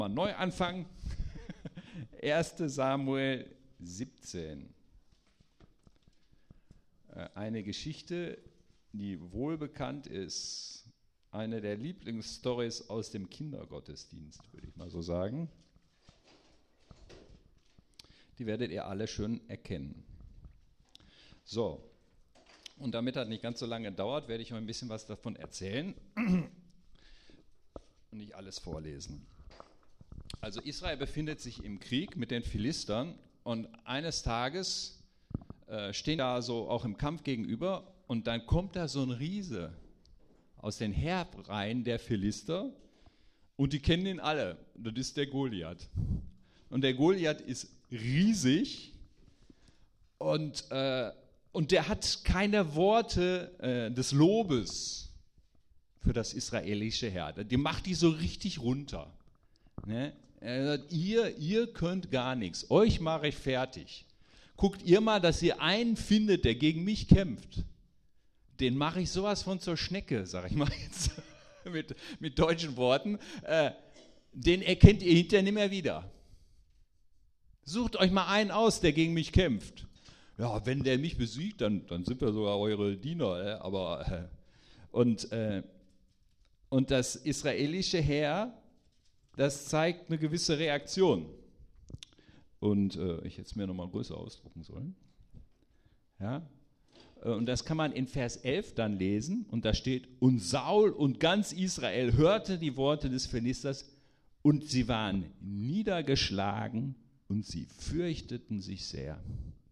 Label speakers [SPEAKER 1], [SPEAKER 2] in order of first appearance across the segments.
[SPEAKER 1] Mal neu anfangen. 1. Samuel 17. Eine Geschichte, die wohlbekannt ist. Eine der Lieblingsstories aus dem Kindergottesdienst, würde ich mal so sagen. Die werdet ihr alle schön erkennen. So, und damit das nicht ganz so lange dauert, werde ich euch ein bisschen was davon erzählen und nicht alles vorlesen. Also Israel befindet sich im Krieg mit den Philistern und eines Tages stehen da so auch im Kampf gegenüber und dann kommt da so ein Riese aus den Heerreihen der Philister und die kennen ihn alle. Das ist der Goliath. Und der Goliath ist riesig und der hat keine Worte des Lobes für das israelische Heer. Die macht die so richtig runter. Ne? Er sagt, ihr könnt gar nichts, euch mache ich fertig. Guckt ihr mal, dass ihr einen findet, der gegen mich kämpft. Den mache ich sowas von zur Schnecke, sage ich mal jetzt mit deutschen Worten. Den erkennt ihr hinterher nicht mehr wieder. Sucht euch mal einen aus, der gegen mich kämpft. Ja, wenn der mich besiegt, dann sind wir sogar eure Diener. Und das israelische Heer, das zeigt eine gewisse Reaktion. Und ich hätte es mir nochmal größer ausdrucken sollen. Ja. Und das kann man in Vers 11 dann lesen. Und da steht, und Saul und ganz Israel hörte die Worte des Philisters und sie waren niedergeschlagen und sie fürchteten sich sehr.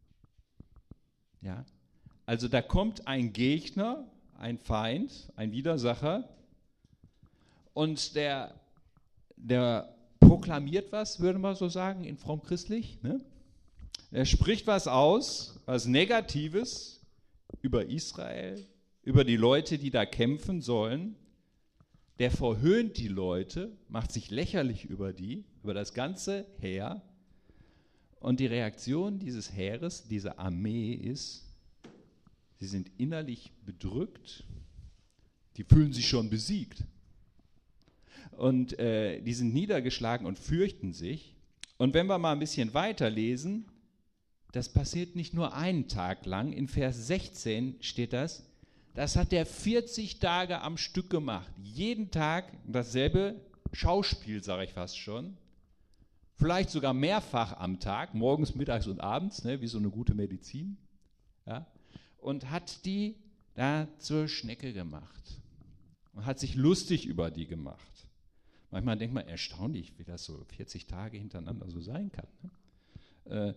[SPEAKER 1] Ja. Also da kommt ein Gegner, ein Feind, ein Widersacher und der proklamiert was, würde man so sagen, in fromm-christlich. Ne? Er spricht was aus, was Negatives über Israel, über die Leute, die da kämpfen sollen. Der verhöhnt die Leute, macht sich lächerlich über das ganze Heer. Und die Reaktion dieses Heeres, dieser Armee ist, sie sind innerlich bedrückt, die fühlen sich schon besiegt. Und die sind niedergeschlagen und fürchten sich. Und wenn wir mal ein bisschen weiterlesen, das passiert nicht nur einen Tag lang. In Vers 16 steht das hat er 40 Tage am Stück gemacht. Jeden Tag dasselbe Schauspiel, sage ich fast schon. Vielleicht sogar mehrfach am Tag, morgens, mittags und abends, ne, wie so eine gute Medizin. Ja, und hat die da zur Schnecke gemacht. Und hat sich lustig über die gemacht. Manchmal denkt man, erstaunlich, wie das so 40 Tage hintereinander so sein kann. Ne?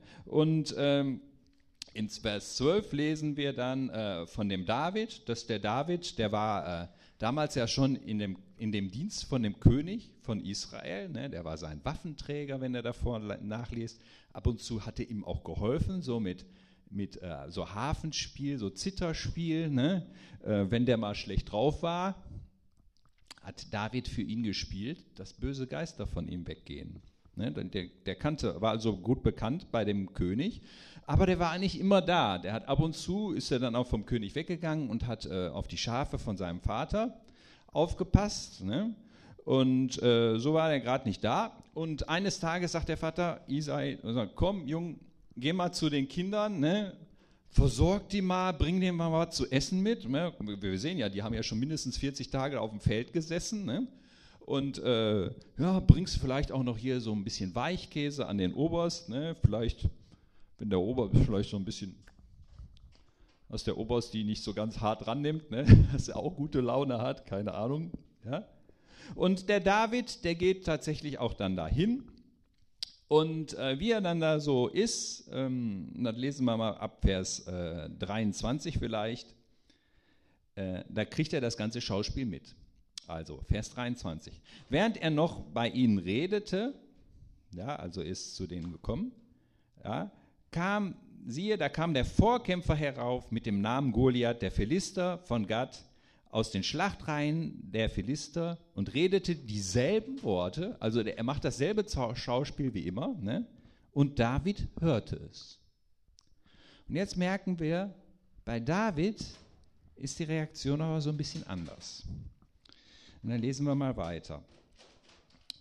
[SPEAKER 1] In Vers 12 lesen wir dann von dem David, dass der David, der war damals ja schon in dem Dienst von dem König von Israel, ne? Der war sein Waffenträger, wenn er davor nachliest. Ab und zu hatte ihm auch geholfen, so mit so Harfenspiel, so Zitherspiel, ne? Wenn der mal schlecht drauf war, hat David für ihn gespielt, dass böse Geister von ihm weggehen. Ne, war also gut bekannt bei dem König, aber der war nicht immer da. Der hat ab und zu, ist er dann auch vom König weggegangen und hat auf die Schafe von seinem Vater aufgepasst. Ne? Und so war er gerade nicht da. Und eines Tages sagt der Vater, Isai, komm, Jung, geh mal zu den Kindern, ne? Versorg die mal, bring denen mal was zu essen mit. Ne? Wir sehen ja, die haben ja schon mindestens 40 Tage auf dem Feld gesessen. Ne? Und bringst vielleicht auch noch hier so ein bisschen Weichkäse an den Oberst. Ne? Vielleicht, wenn der Oberst vielleicht so ein bisschen, dass der Oberst die nicht so ganz hart rannimmt, ne? Dass er auch gute Laune hat, keine Ahnung. Ja? Und der David, der geht tatsächlich auch dann dahin. Und wie er dann da so ist, das lesen wir mal ab Vers 23 vielleicht, da kriegt er das ganze Schauspiel mit. Also Vers 23. Während er noch bei ihnen redete, ja, also ist zu denen gekommen, ja, da kam der Vorkämpfer herauf mit dem Namen Goliath, der Philister von Gath, aus den Schlachtreihen der Philister und redete dieselben Worte, also er macht dasselbe Schauspiel wie immer, ne? Und David hörte es. Und jetzt merken wir, bei David ist die Reaktion aber so ein bisschen anders. Und dann lesen wir mal weiter.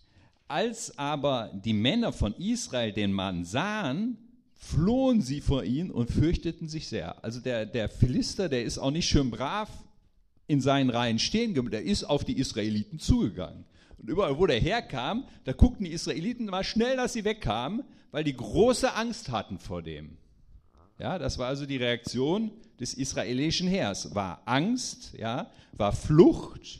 [SPEAKER 1] Als aber die Männer von Israel den Mann sahen, flohen sie vor ihm und fürchteten sich sehr. Also der Philister, der ist auch nicht schön brav in seinen Reihen stehen geblieben, der ist auf die Israeliten zugegangen. Und überall, wo der herkam, da guckten die Israeliten mal schnell, dass sie wegkamen, weil die große Angst hatten vor dem. Ja, das war also die Reaktion des israelischen Heers. War Angst, ja, war Flucht,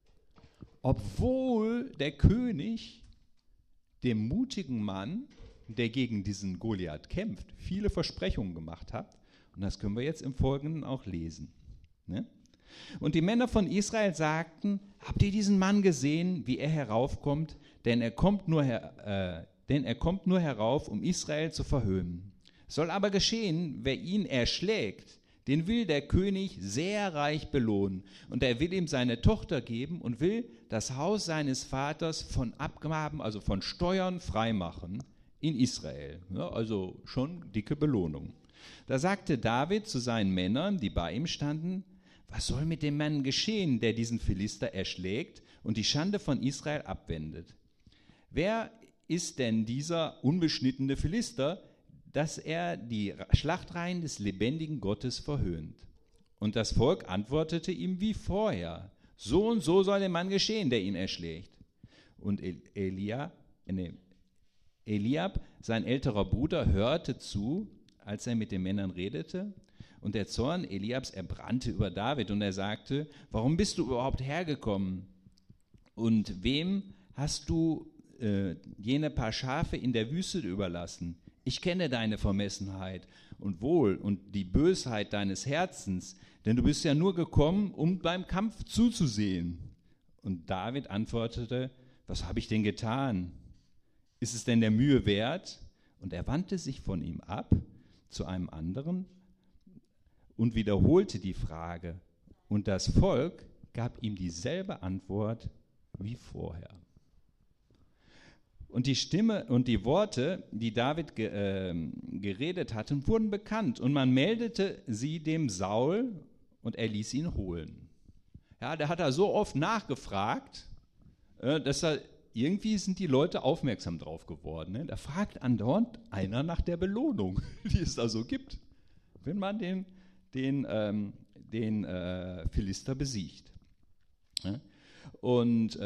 [SPEAKER 1] obwohl der König dem mutigen Mann, der gegen diesen Goliath kämpft, viele Versprechungen gemacht hat. Und das können wir jetzt im Folgenden auch lesen. Ne? Und die Männer von Israel sagten, habt ihr diesen Mann gesehen, wie er heraufkommt? Denn er kommt nur herauf, um Israel zu verhöhnen. Soll aber geschehen, wer ihn erschlägt, den will der König sehr reich belohnen. Und er will ihm seine Tochter geben und will das Haus seines Vaters von Abgaben, also von Steuern, freimachen in Israel. Ja, also schon dicke Belohnung. Da sagte David zu seinen Männern, die bei ihm standen, was soll mit dem Mann geschehen, der diesen Philister erschlägt und die Schande von Israel abwendet? Wer ist denn dieser unbeschnittene Philister, dass er die Schlachtreihen des lebendigen Gottes verhöhnt? Und das Volk antwortete ihm wie vorher, so und so soll dem Mann geschehen, der ihn erschlägt. Und Eliab, sein älterer Bruder, hörte zu, als er mit den Männern redete. Und der Zorn Eliabs erbrannte über David und er sagte, warum bist du überhaupt hergekommen? Und wem hast du jene paar Schafe in der Wüste überlassen? Ich kenne deine Vermessenheit und wohl und die Bösheit deines Herzens, denn du bist ja nur gekommen, um beim Kampf zuzusehen. Und David antwortete, was habe ich denn getan? Ist es denn der Mühe wert? Und er wandte sich von ihm ab zu einem anderen und wiederholte die Frage. Und das Volk gab ihm dieselbe Antwort wie vorher. Und die Stimme und die Worte, die David geredet hatte, wurden bekannt. Und man meldete sie dem Saul und er ließ ihn holen. Ja, der hat da so oft nachgefragt, dass irgendwie sind die Leute aufmerksam drauf geworden. Ne? Da fragt andauernd einer nach der Belohnung, die es da so gibt, wenn man den Philister besiegt. Ja? Und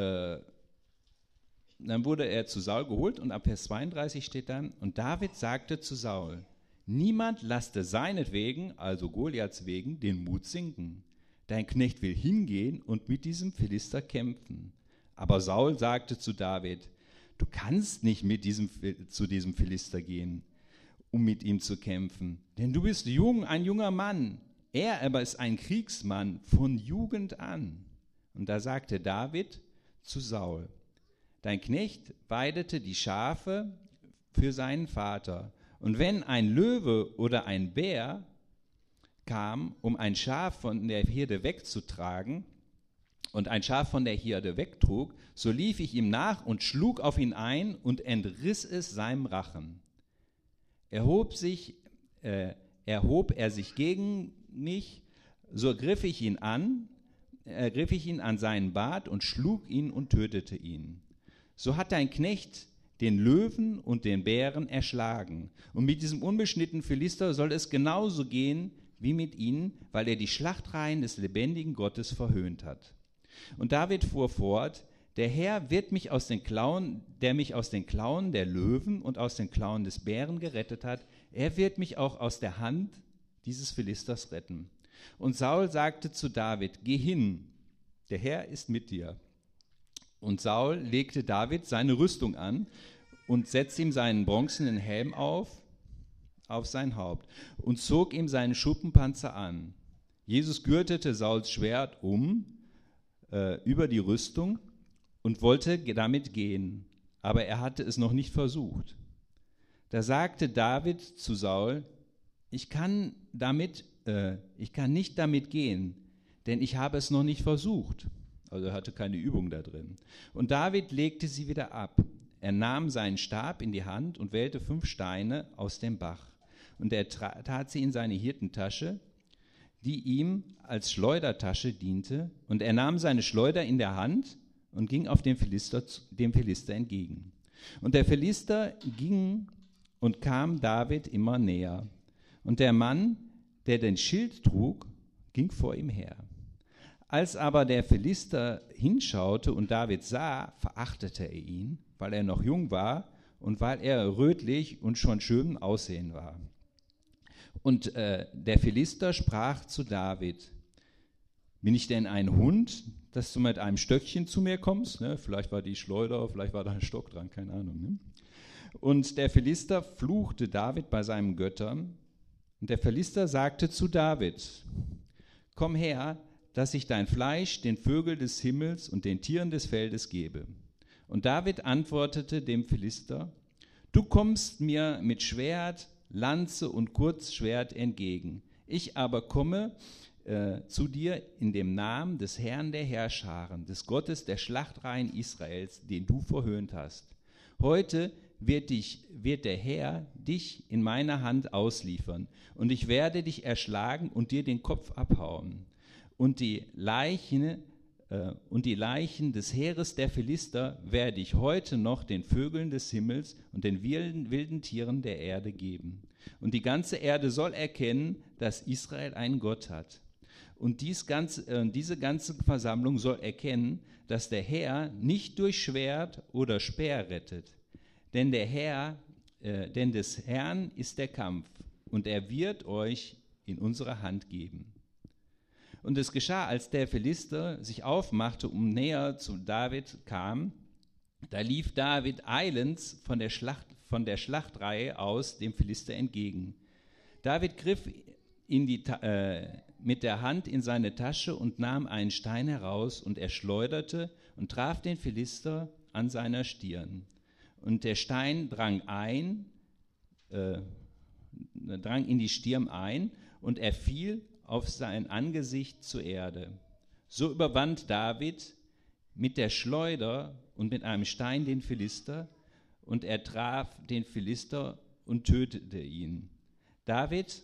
[SPEAKER 1] dann wurde er zu Saul geholt und ab Vers 32 steht dann, und David sagte zu Saul, niemand lasse seinetwegen, also Goliaths wegen, den Mut sinken. Dein Knecht will hingehen und mit diesem Philister kämpfen. Aber Saul sagte zu David, du kannst nicht zu diesem Philister gehen, um mit ihm zu kämpfen, denn du bist jung, ein junger Mann. Er aber ist ein Kriegsmann von Jugend an. Und da sagte David zu Saul, dein Knecht weidete die Schafe für seinen Vater. Und wenn ein Löwe oder ein Bär kam, um ein Schaf von der Herde wegzutragen, und ein Schaf von der Herde wegtrug, so lief ich ihm nach und schlug auf ihn ein und entriss es seinem Rachen. Erhob er sich gegen mich, so griff ich ihn an seinen Bart und schlug ihn und tötete ihn. So hat dein Knecht den Löwen und den Bären erschlagen. Und mit diesem unbeschnittenen Philister soll es genauso gehen wie mit ihnen, weil er die Schlachtreihen des lebendigen Gottes verhöhnt hat. Und David fuhr fort, der Herr wird mich aus den Klauen, der mich aus den Klauen der Löwen und aus den Klauen des Bären gerettet hat, er wird mich auch aus der Hand dieses Philisters retten. Und Saul sagte zu David, geh hin, der Herr ist mit dir. Und Saul legte David seine Rüstung an und setzte ihm seinen bronzenen Helm auf sein Haupt und zog ihm seinen Schuppenpanzer an. Jesus gürtete Sauls Schwert über die Rüstung und wollte damit gehen, aber er hatte es noch nicht versucht. Da sagte David zu Saul, ich kann nicht damit gehen, denn ich habe es noch nicht versucht. Also er hatte keine Übung da drin. Und David legte sie wieder ab. Er nahm seinen Stab in die Hand und wählte 5 Steine aus dem Bach. Und er tat sie in seine Hirtentasche, die ihm als Schleudertasche diente. Und er nahm seine Schleuder in der Hand und ging auf dem Philister entgegen. Und der Philister ging und kam David immer näher. Und der Mann, der den Schild trug, ging vor ihm her. Als aber der Philister hinschaute und David sah, verachtete er ihn, weil er noch jung war und weil er rötlich und schon schön aussehen war. Und der Philister sprach zu David: Bin ich denn ein Hund, dass du mit einem Stöckchen zu mir kommst? Ne? Vielleicht war die Schleuder, vielleicht war da ein Stock dran, keine Ahnung. Ne? Und der Philister fluchte David bei seinen Göttern. Und der Philister sagte zu David: Komm her, dass ich dein Fleisch den Vögeln des Himmels und den Tieren des Feldes gebe. Und David antwortete dem Philister: Du kommst mir mit Schwert, Lanze und Kurzschwert entgegen. Ich aber komme zu dir in dem Namen des Herrn der Heerscharen, des Gottes der Schlachtreihen Israels, den du verhöhnt hast. Heute wird der Herr dich in meine Hand ausliefern, und ich werde dich erschlagen und dir den Kopf abhauen. Und die Leichen des Heeres der Philister werde ich heute noch den Vögeln des Himmels und den wilden Tieren der Erde geben. Und die ganze Erde soll erkennen, dass Israel einen Gott hat. Und diese ganze Versammlung soll erkennen, dass der Herr nicht durch Schwert oder Speer rettet. Denn des Herrn ist der Kampf, und er wird euch in unsere Hand geben. Und es geschah, als der Philister sich aufmachte, um näher zu David kam, da lief David eilends von der Schlachtreihe aus dem Philister entgegen. David griff mit der Hand in seine Tasche und nahm einen Stein heraus, und er schleuderte und traf den Philister an seiner Stirn. Und der Stein drang in die Stirn ein, und er fiel auf sein Angesicht zur Erde. So überwand David mit der Schleuder und mit einem Stein den Philister, und er traf den Philister und tötete ihn. David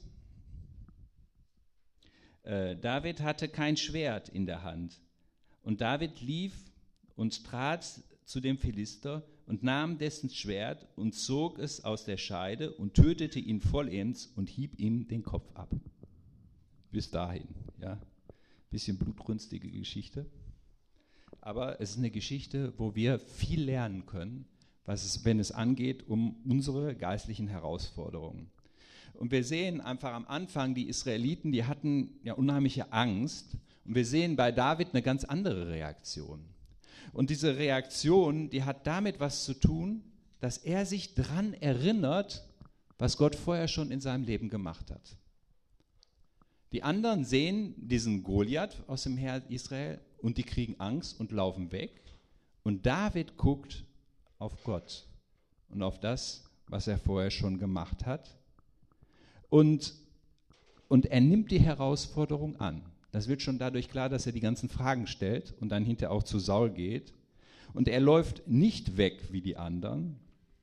[SPEAKER 1] hatte kein Schwert in der Hand. Und David lief und trat zu dem Philister und nahm dessen Schwert und zog es aus der Scheide und tötete ihn vollends und hieb ihm den Kopf ab. Bis dahin, ja. Bisschen blutrünstige Geschichte. Aber es ist eine Geschichte, wo wir viel lernen können, wenn es angeht um unsere geistlichen Herausforderungen. Und wir sehen einfach am Anfang, die Israeliten, die hatten ja unheimliche Angst. Und wir sehen bei David eine ganz andere Reaktion. Und diese Reaktion, die hat damit was zu tun, dass er sich daran erinnert, was Gott vorher schon in seinem Leben gemacht hat. Die anderen sehen diesen Goliath aus dem Heer Israel und die kriegen Angst und laufen weg. Und David guckt auf Gott und auf das, was er vorher schon gemacht hat. Und er nimmt die Herausforderung an. Das wird schon dadurch klar, dass er die ganzen Fragen stellt und dann hinterher auch zu Saul geht. Und er läuft nicht weg wie die anderen.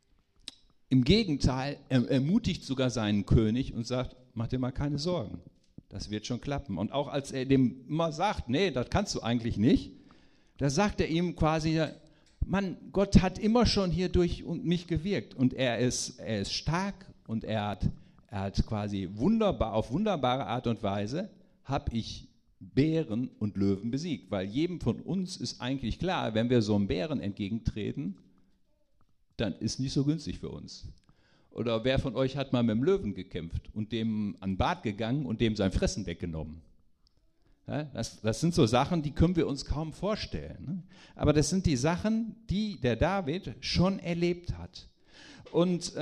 [SPEAKER 1] Im Gegenteil, er ermutigt sogar seinen König und sagt: Mach dir mal keine Sorgen, das wird schon klappen. Und auch als er dem immer sagt: Nee, das kannst du eigentlich nicht, da sagt er ihm quasi: Mann, Gott hat immer schon hier durch mich gewirkt. Und er ist stark und er hat quasi auf wunderbare Art und Weise habe ich Bären und Löwen besiegt. Weil jedem von uns ist eigentlich klar, wenn wir so einem Bären entgegentreten, dann ist nicht so günstig für uns. Oder wer von euch hat mal mit dem Löwen gekämpft und dem an den Bart gegangen und dem sein Fressen weggenommen? Ja, das sind so Sachen, die können wir uns kaum vorstellen. Ne? Aber das sind die Sachen, die der David schon erlebt hat. Und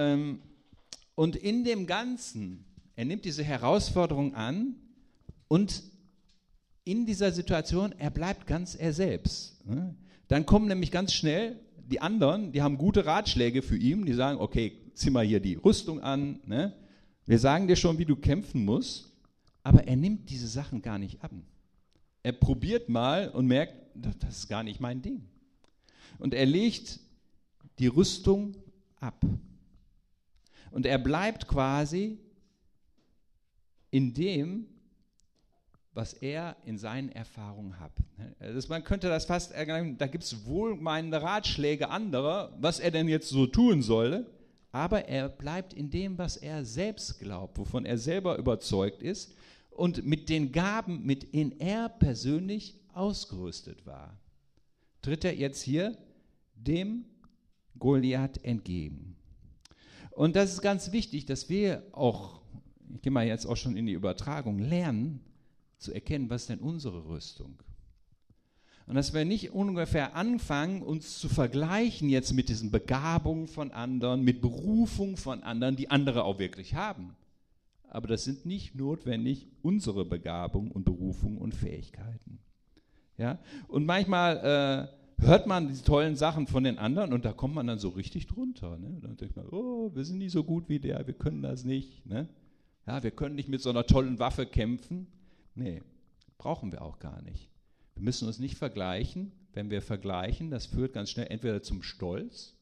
[SPEAKER 1] in dem Ganzen, er nimmt diese Herausforderung an und in dieser Situation, er bleibt ganz er selbst. Ne? Dann kommen nämlich ganz schnell die anderen, die haben gute Ratschläge für ihn, die sagen: Okay, zieh mal hier die Rüstung an, ne? Wir sagen dir schon, wie du kämpfen musst, aber er nimmt diese Sachen gar nicht ab. Er probiert mal und merkt, das ist gar nicht mein Ding. Und er legt die Rüstung ab. Und er bleibt quasi in dem, was er in seinen Erfahrungen hat. Also man könnte das fast ergreifen, da gibt es wohlmeinende Ratschläge anderer, was er denn jetzt so tun solle, aber er bleibt in dem, was er selbst glaubt, wovon er selber überzeugt ist und mit den Gaben, mit denen er persönlich ausgerüstet war. Tritt er jetzt hier dem Goliath entgegen. Und das ist ganz wichtig, dass wir auch, ich gehe mal jetzt auch schon in die Übertragung, lernen zu erkennen, was ist denn unsere Rüstung? Und dass wir nicht ungefähr anfangen, uns zu vergleichen jetzt mit diesen Begabungen von anderen, mit Berufung von anderen, die andere auch wirklich haben. Aber das sind nicht notwendig unsere Begabungen und Berufungen und Fähigkeiten. Ja? Und manchmal hört man diese tollen Sachen von den anderen und da kommt man dann so richtig drunter. Ne? Dann denkt man, oh, wir sind nicht so gut wie der, wir können das nicht. Ne? Ja, wir können nicht mit so einer tollen Waffe kämpfen. Nee, brauchen wir auch gar nicht. Wir müssen uns nicht vergleichen. Wenn wir vergleichen, das führt ganz schnell entweder zum Stolz,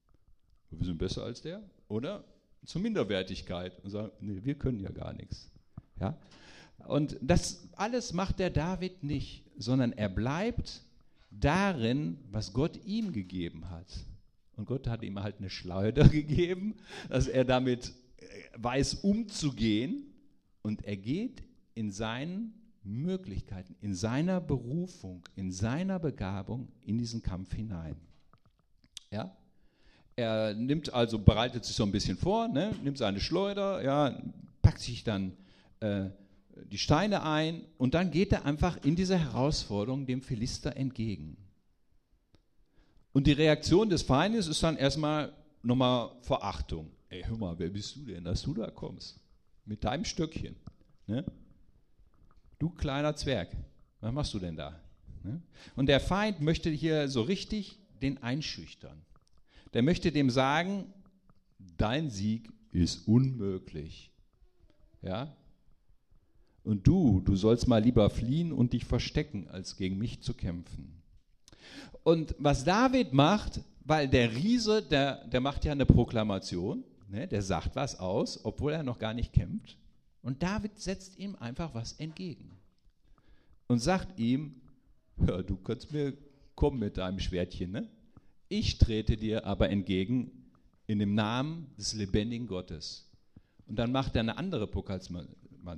[SPEAKER 1] wir sind besser als der, oder zur Minderwertigkeit und sagen, nee, wir können ja gar nichts. Ja? Und das alles macht der David nicht, sondern er bleibt darin, was Gott ihm gegeben hat. Und Gott hat ihm halt eine Schleuder gegeben, dass er damit weiß umzugehen und er geht in seinen Möglichkeiten, in seiner Berufung, in seiner Begabung in diesen Kampf hinein. Ja? Er nimmt also, bereitet sich so ein bisschen vor, ne? Nimmt seine Schleuder, ja, packt sich dann die Steine ein und dann geht er einfach in dieser Herausforderung dem Philister entgegen. Und die Reaktion des Feindes ist dann erstmal nochmal Verachtung. Ey, hör mal, wer bist du denn, dass du da kommst? Mit deinem Stöckchen. Ne? Du kleiner Zwerg, was machst du denn da? Ne? Und der Feind möchte hier so richtig den einschüchtern. Der möchte dem sagen, dein Sieg ist unmöglich. Ja? Und du sollst mal lieber fliehen und dich verstecken, als gegen mich zu kämpfen. Und was David macht, weil der Riese, der macht ja eine Proklamation, ne, der sagt was aus, obwohl er noch gar nicht kämpft. Und David setzt ihm einfach was entgegen und sagt ihm, ja, du kannst mir kommen mit deinem Schwertchen, ne? Ich trete dir aber entgegen in dem Namen des lebendigen Gottes. Und dann macht er eine andere Proklamation.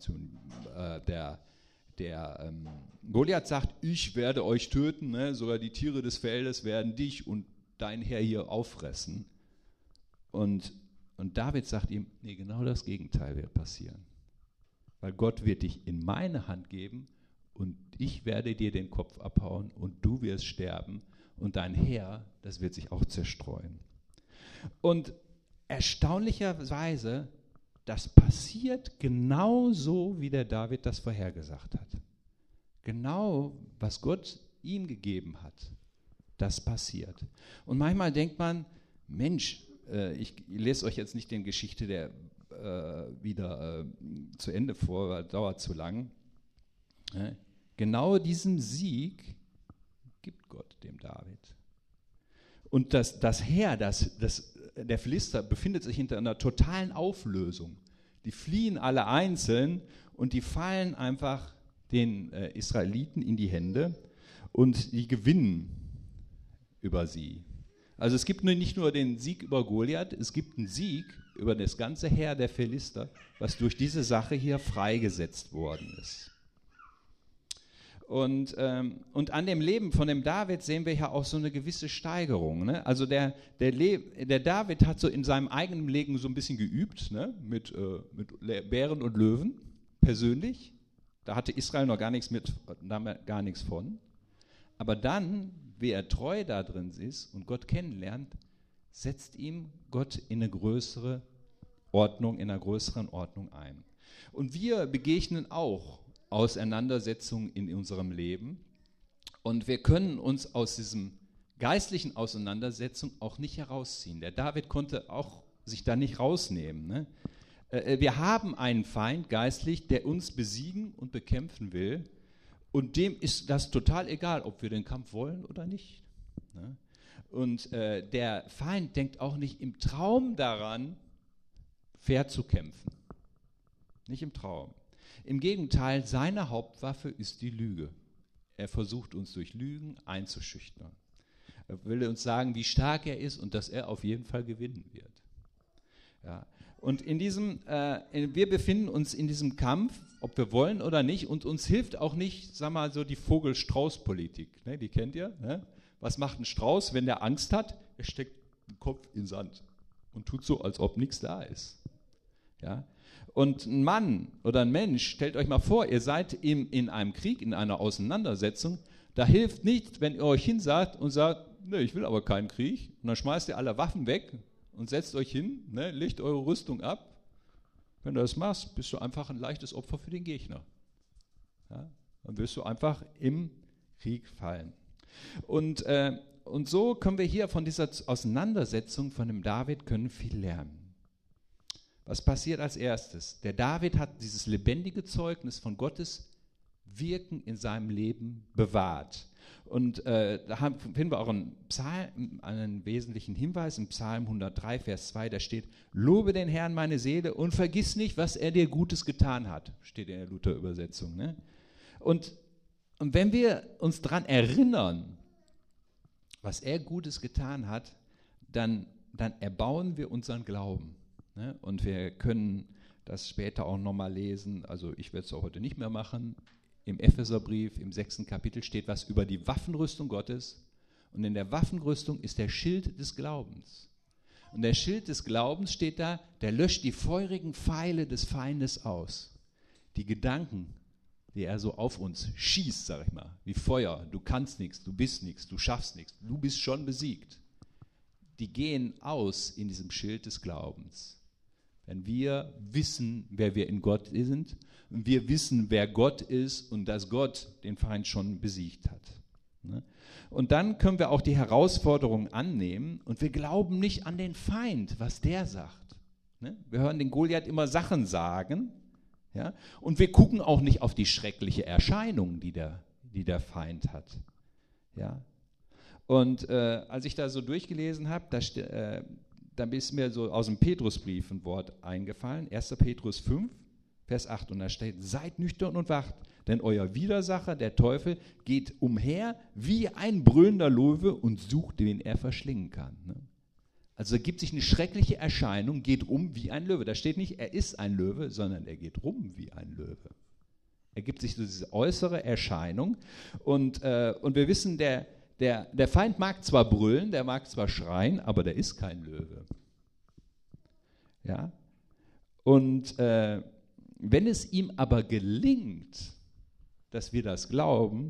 [SPEAKER 1] Goliath sagt, ich werde euch töten, ne? Sogar die Tiere des Feldes werden dich und dein Herr hier auffressen. Und David sagt ihm, nee, genau das Gegenteil wird passieren. Weil Gott wird dich in meine Hand geben und ich werde dir den Kopf abhauen und du wirst sterben und dein Heer, das wird sich auch zerstreuen. Und erstaunlicherweise, das passiert genauso, wie der David das vorhergesagt hat. Genau, was Gott ihm gegeben hat, das passiert. Und manchmal denkt man, Mensch, ich lese euch jetzt nicht die Geschichte wieder zu Ende vor, weil das dauert zu lang. Genau diesen Sieg gibt Gott dem David. Und das Heer, der Philister befindet sich hinter einer totalen Auflösung. Die fliehen alle einzeln und die fallen einfach den Israeliten in die Hände und die gewinnen über sie. Also es gibt nicht nur den Sieg über Goliath, es gibt einen Sieg über das ganze Heer der Philister, was durch diese Sache hier freigesetzt worden ist. Und an dem Leben von dem David sehen wir ja auch so eine gewisse Steigerung. Ne? Also der David hat so in seinem eigenen Leben so ein bisschen geübt, ne? mit Bären und Löwen persönlich. Da hatte Israel noch gar nichts gar nichts von. Aber dann, wie er treu da drin ist und Gott kennenlernt, setzt ihm Gott in einer größeren Ordnung ein. Und wir begegnen auch Auseinandersetzungen in unserem Leben und wir können uns aus diesem geistlichen Auseinandersetzung auch nicht herausziehen. Der David konnte auch sich da nicht rausnehmen. Ne? Wir haben einen Feind geistlich, der uns besiegen und bekämpfen will und dem ist das total egal, ob wir den Kampf wollen oder nicht. Ne? Und der Feind denkt auch nicht im Traum daran, fair zu kämpfen. Nicht im Traum. Im Gegenteil, seine Hauptwaffe ist die Lüge. Er versucht uns durch Lügen einzuschüchtern. Er will uns sagen, wie stark er ist und dass er auf jeden Fall gewinnen wird. Ja. Und wir befinden uns in diesem Kampf, ob wir wollen oder nicht, und uns hilft auch nicht, sag mal, so die Vogel-Strauß-Politik. Ne, die kennt ihr? Ne? Was macht ein Strauß, wenn der Angst hat? Er steckt den Kopf in den Sand und tut so, als ob nichts da ist. Ja? Und ein Mann oder ein Mensch, stellt euch mal vor, ihr seid in einem Krieg, in einer Auseinandersetzung, da hilft nicht, wenn ihr euch hinsagt und sagt, ne, ich will aber keinen Krieg, und dann schmeißt ihr alle Waffen weg und setzt euch hin, ne, legt eure Rüstung ab. Wenn du das machst, bist du einfach ein leichtes Opfer für den Gegner. Ja? Dann wirst du einfach im Krieg fallen. Und so können wir hier von dieser Auseinandersetzung von dem David können viel lernen. Was passiert als erstes? Der David hat dieses lebendige Zeugnis von Gottes Wirken in seinem Leben bewahrt. Und da finden wir auch einen wesentlichen Hinweis im Psalm 103, Vers 2, da steht, lobe den Herrn meine Seele und vergiss nicht, was er dir Gutes getan hat, steht in der Luther-Übersetzung. Ne? Und wenn wir uns daran erinnern, was er Gutes getan hat, dann erbauen wir unseren Glauben. Ne? Und wir können das später auch nochmal lesen, also ich werde es auch heute nicht mehr machen. Im Epheserbrief, im 6. Kapitel steht was über die Waffenrüstung Gottes. Und in der Waffenrüstung ist der Schild des Glaubens. Und der Schild des Glaubens steht da, der löscht die feurigen Pfeile des Feindes aus. Die Gedanken, die er so auf uns schießt, sag ich mal, wie Feuer. Du kannst nichts, du bist nichts, du schaffst nichts, du bist schon besiegt. Die gehen aus in diesem Schild des Glaubens. Wenn wir wissen, wer wir in Gott sind, und wir wissen, wer Gott ist und dass Gott den Feind schon besiegt hat. Und dann können wir auch die Herausforderung annehmen und wir glauben nicht an den Feind, was der sagt. Wir hören den Goliath immer Sachen sagen, ja? Und wir gucken auch nicht auf die schreckliche Erscheinung, die der Feind hat. Ja? Und als ich da so durchgelesen habe, da ist mir so aus dem Petrusbrief ein Wort eingefallen, 1. Petrus 5, Vers 8, und da steht, seid nüchtern und wacht, denn euer Widersacher, der Teufel, geht umher wie ein brüllender Löwe und sucht, wen er verschlingen kann. Ne? Also er gibt sich eine schreckliche Erscheinung, geht rum wie ein Löwe. Da steht nicht, er ist ein Löwe, sondern er geht rum wie ein Löwe. Er gibt sich so diese äußere Erscheinung und wir wissen, der Feind mag zwar brüllen, der mag zwar schreien, aber der ist kein Löwe. Ja? Und wenn es ihm aber gelingt, dass wir das glauben,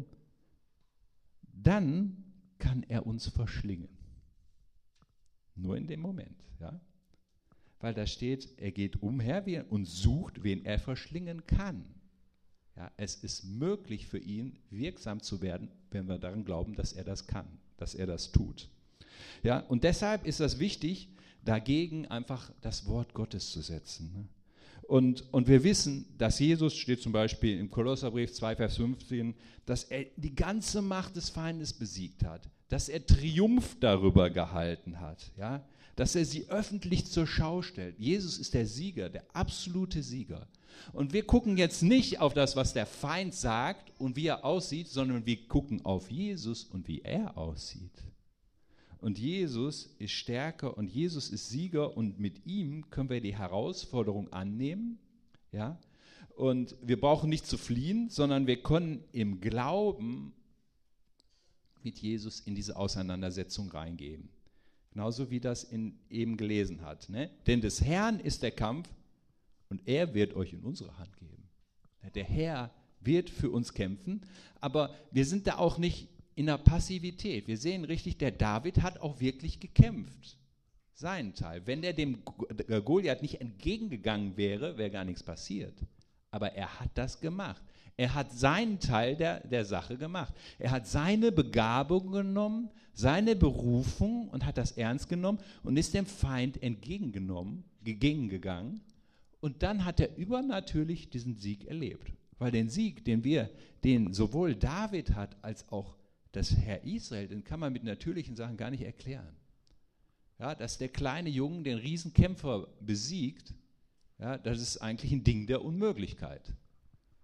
[SPEAKER 1] dann kann er uns verschlingen. Nur in dem Moment. Ja? Weil da steht, er geht umher und sucht, wen er verschlingen kann. Ja, es ist möglich für ihn, wirksam zu werden, wenn wir daran glauben, dass er das kann, dass er das tut. Ja, und deshalb ist es wichtig, dagegen einfach das Wort Gottes zu setzen. Ne? Und wir wissen, dass Jesus, steht zum Beispiel im Kolosserbrief 2, Vers 15, dass er die ganze Macht des Feindes besiegt hat, dass er Triumph darüber gehalten hat, ja? Dass er sie öffentlich zur Schau stellt. Jesus ist der Sieger, der absolute Sieger. Und wir gucken jetzt nicht auf das, was der Feind sagt und wie er aussieht, sondern wir gucken auf Jesus und wie er aussieht. Und Jesus ist stärker und Jesus ist Sieger und mit ihm können wir die Herausforderung annehmen. Ja? Und wir brauchen nicht zu fliehen, sondern wir können im Glauben mit Jesus in diese Auseinandersetzung reingehen. Genauso wie das eben gelesen hat. Ne? Denn des Herrn ist der Kampf und er wird euch in unsere Hand geben. Der Herr wird für uns kämpfen, aber wir sind da auch nicht in der Passivität. Wir sehen richtig, der David hat auch wirklich gekämpft. Seinen Teil. Wenn der dem Goliath nicht entgegengegangen wäre, wäre gar nichts passiert. Aber er hat das gemacht. Er hat seinen Teil der Sache gemacht. Er hat seine Begabung genommen, seine Berufung und hat das ernst genommen und ist dem Feind entgegengegangen. Und dann hat er übernatürlich diesen Sieg erlebt. Weil den Sieg, den sowohl David hat, als auch das Herr Israel, den kann man mit natürlichen Sachen gar nicht erklären. Ja, dass der kleine Junge den Riesenkämpfer besiegt, ja, das ist eigentlich ein Ding der Unmöglichkeit.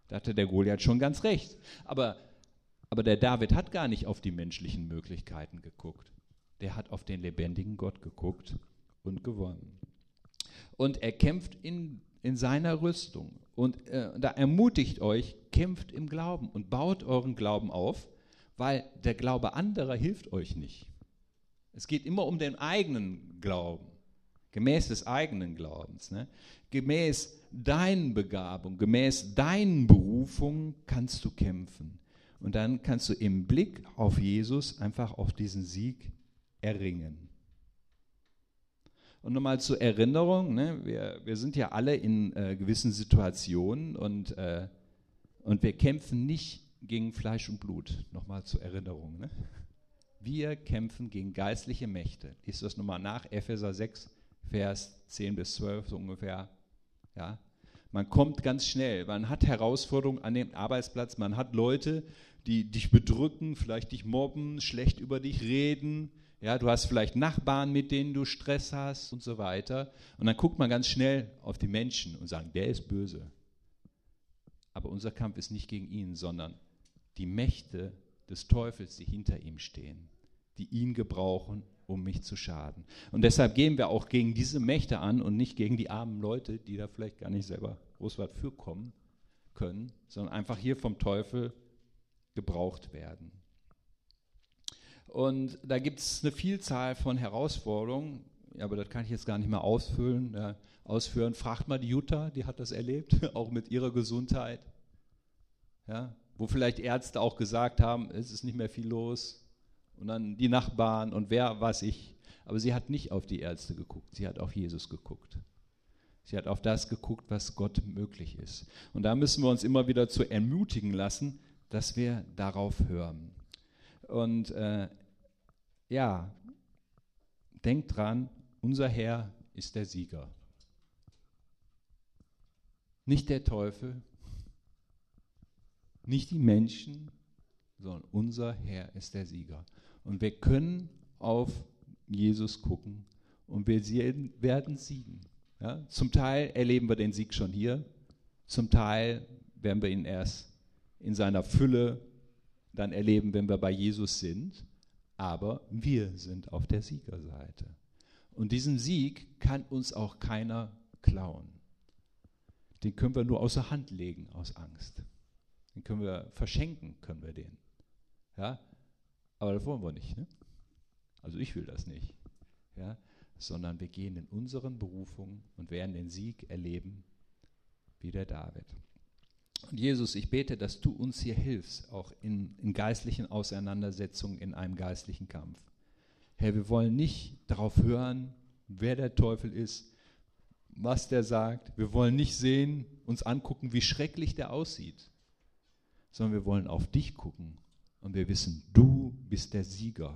[SPEAKER 1] Da hatte der Goliath schon ganz recht. Aber der David hat gar nicht auf die menschlichen Möglichkeiten geguckt. Der hat auf den lebendigen Gott geguckt und gewonnen. Und er kämpft in seiner Rüstung. Und da ermutigt euch, kämpft im Glauben und baut euren Glauben auf, weil der Glaube anderer hilft euch nicht. Es geht immer um den eigenen Glauben, gemäß des eigenen Glaubens. Ne? Gemäß deinen Begabungen, gemäß deinen Berufungen kannst du kämpfen. Und dann kannst du im Blick auf Jesus einfach auf diesen Sieg erringen. Und nochmal zur Erinnerung, ne, wir sind ja alle in gewissen Situationen und wir kämpfen nicht gegen Fleisch und Blut. Nochmal zur Erinnerung. Ne? Wir kämpfen gegen geistliche Mächte. Lies das nochmal nach, Epheser 6, Vers 10 bis 12 so ungefähr. Ja? Man kommt ganz schnell, man hat Herausforderungen an dem Arbeitsplatz, man hat Leute, die dich bedrücken, vielleicht dich mobben, schlecht über dich reden. Ja, du hast vielleicht Nachbarn, mit denen du Stress hast und so weiter. Und dann guckt man ganz schnell auf die Menschen und sagt, der ist böse. Aber unser Kampf ist nicht gegen ihn, sondern die Mächte des Teufels, die hinter ihm stehen, die ihn gebrauchen, um mich zu schaden. Und deshalb gehen wir auch gegen diese Mächte an und nicht gegen die armen Leute, die da vielleicht gar nicht selber groß was für kommen können, sondern einfach hier vom Teufel gebraucht werden. Und da gibt es eine Vielzahl von Herausforderungen, aber das kann ich jetzt gar nicht mehr ausführen. Fragt mal die Jutta, die hat das erlebt, auch mit ihrer Gesundheit. Ja, wo vielleicht Ärzte auch gesagt haben, es ist nicht mehr viel los. Und dann die Nachbarn und wer weiß ich. Aber sie hat nicht auf die Ärzte geguckt, sie hat auf Jesus geguckt. Sie hat auf das geguckt, was Gott möglich ist. Und da müssen wir uns immer wieder zu ermutigen lassen, dass wir darauf hören. Und denkt dran, unser Herr ist der Sieger. Nicht der Teufel, nicht die Menschen, sondern unser Herr ist der Sieger. Und wir können auf Jesus gucken und wir werden siegen. Ja? Zum Teil erleben wir den Sieg schon hier, zum Teil werden wir ihn erst in seiner Fülle dann erleben, wenn wir bei Jesus sind. Aber wir sind auf der Siegerseite. Und diesen Sieg kann uns auch keiner klauen. Den können wir nur außer Hand legen aus Angst. Den können wir verschenken, können wir den. Ja? Aber das wollen wir nicht. Ne? Also ich will das nicht. Ja? Sondern wir gehen in unseren Berufungen und werden den Sieg erleben wie der David. Und Jesus, ich bete, dass du uns hier hilfst, auch in geistlichen Auseinandersetzungen, in einem geistlichen Kampf. Herr, wir wollen nicht darauf hören, wer der Teufel ist, was der sagt. Wir wollen nicht sehen, uns angucken, wie schrecklich der aussieht, sondern wir wollen auf dich gucken und wir wissen, du bist der Sieger.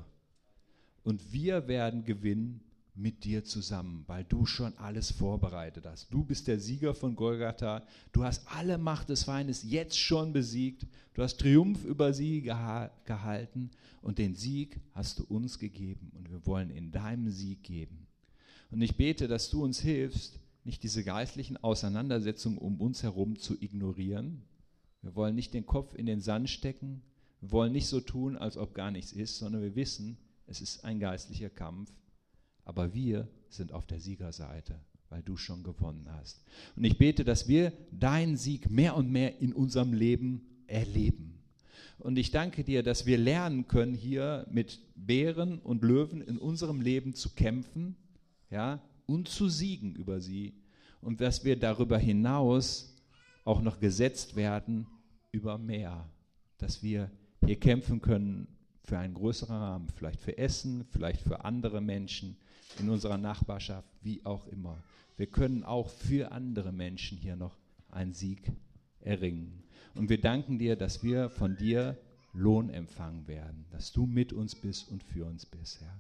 [SPEAKER 1] Und wir werden gewinnen mit dir zusammen, weil du schon alles vorbereitet hast. Du bist der Sieger von Golgatha. Du hast alle Macht des Feindes jetzt schon besiegt. Du hast Triumph über sie gehalten und den Sieg hast du uns gegeben und wir wollen in deinem Sieg geben. Und ich bete, dass du uns hilfst, nicht diese geistlichen Auseinandersetzungen um uns herum zu ignorieren. Wir wollen nicht den Kopf in den Sand stecken. Wir wollen nicht so tun, als ob gar nichts ist, sondern wir wissen, es ist ein geistlicher Kampf. Aber wir sind auf der Siegerseite, weil du schon gewonnen hast. Und ich bete, dass wir deinen Sieg mehr und mehr in unserem Leben erleben. Und ich danke dir, dass wir lernen können, hier mit Bären und Löwen in unserem Leben zu kämpfen, ja, und zu siegen über sie. Und dass wir darüber hinaus auch noch gesetzt werden über mehr. Dass wir hier kämpfen können für einen größeren Rahmen, vielleicht für Essen, vielleicht für andere Menschen in unserer Nachbarschaft, wie auch immer. Wir können auch für andere Menschen hier noch einen Sieg erringen. Und wir danken dir, dass wir von dir Lohn empfangen werden, dass du mit uns bist und für uns bist, Herr.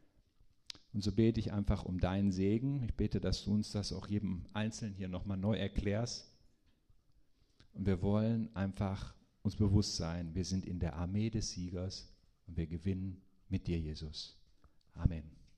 [SPEAKER 1] Und so bete ich einfach um deinen Segen. Ich bete, dass du uns das auch jedem Einzelnen hier nochmal neu erklärst. Und wir wollen einfach uns bewusst sein, wir sind in der Armee des Siegers und wir gewinnen mit dir, Jesus. Amen.